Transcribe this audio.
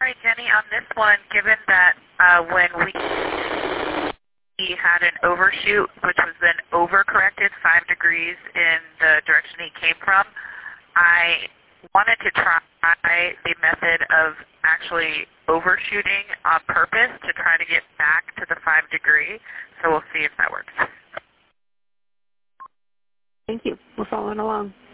All right, Jenny, on this one, given that when we had an overshoot, which was then overcorrected 5 degrees in the direction he came from, I wanted to try the method of actually overshooting on purpose to try to get back to the 5 degree. So we'll see if that works. Thank you. We're following along.